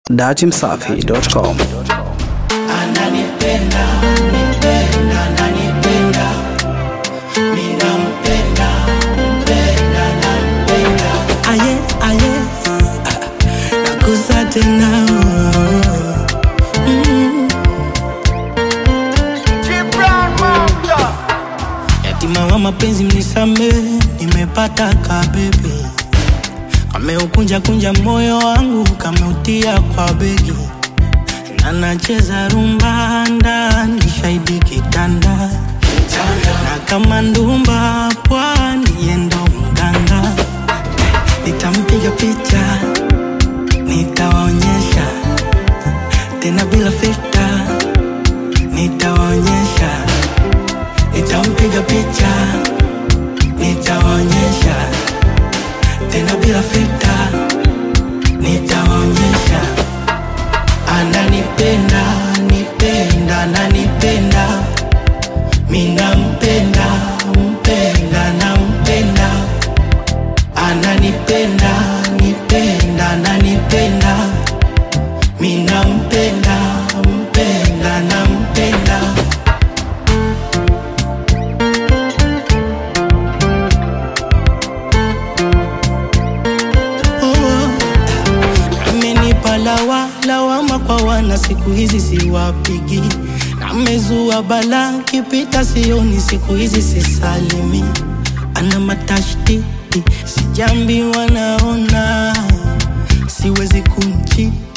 dachimsafi.com. Ananipenda, nipenda, ananipenda. Mimi nampenda, mpenda, nampenda. Aye, aye, nakusa tena. Yatima wa mapenzi mnisamehe, nimepata kabebe. Kameukunja kunja moyo wangu, kameutia kwa begi. Na nacheza rumba ndani, shahidi kitanda. Na kama ndumba pwani, yendo mganga. Nitampiga picha, nitawaonyesha. Tena bila filter, nitawaonyesha. Nitampiga picha, nitawaonyesha. Tena bila filter, nitawaonyesha. Ananipenda, nipenda, ananipenda. Mimi nampenda, mpenda, nampenda. Ananipenda, nipenda, ananipenda. Mimi nampenda, mpenda, nampenda. Lawama kwa wana siku hizi siwapigi. Na mezua bala kipita sioni siku hizi sisalimi. Ana matashti sijambi wanaona. Siwezi kumchiti